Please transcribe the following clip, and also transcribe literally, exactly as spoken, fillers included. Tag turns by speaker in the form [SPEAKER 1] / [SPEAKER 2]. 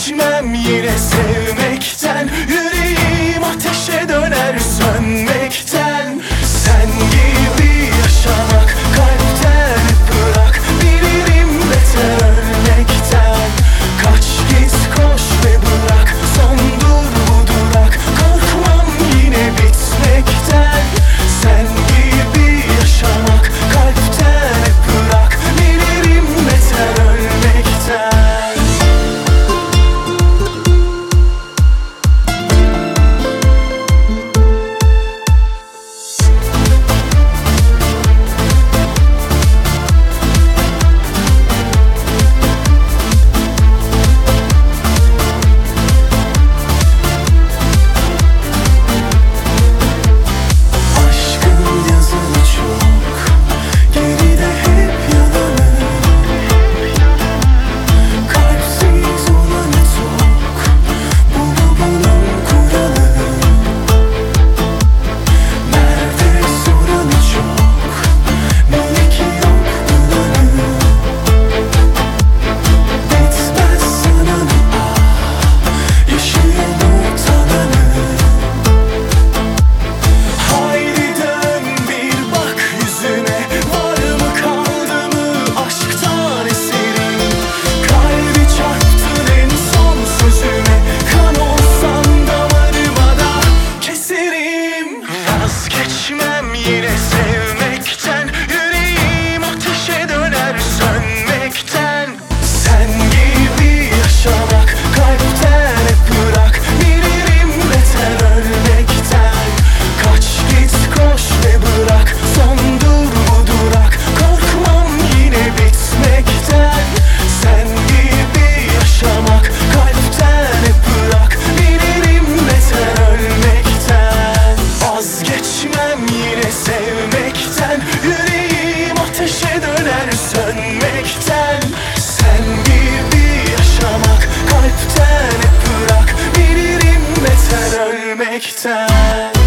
[SPEAKER 1] Vazgeçmem yine sevmekten, yüreğim ateşe döner sönmekten. Sen gibi yaşamak kalpten bırak, bilirim beter ölmekten. Kaç git koş ve bırak, sondur bu durak, korkmam yine bitmekten. Sen gibi yaşamak kalpten bırak, bilirim beter ölmekten. Vazgeçmem yine sevmekten, yüreğim ateşe döner sönmekten. Sen gibi yaşamak kalpten bırak, bilirim beter ölmekten. Kaç git koş ve bırak, sondur bu durak, korkmam yine bitmekten. Sen gibi yaşamak kalpten bırak, bilirim beter ölmekten. Vazgeçmem yine sevmekten, yüreğim ateşe döner sönmekten. Sen gibi yaşamak kalpten bırak, bilirim beter ölmekten.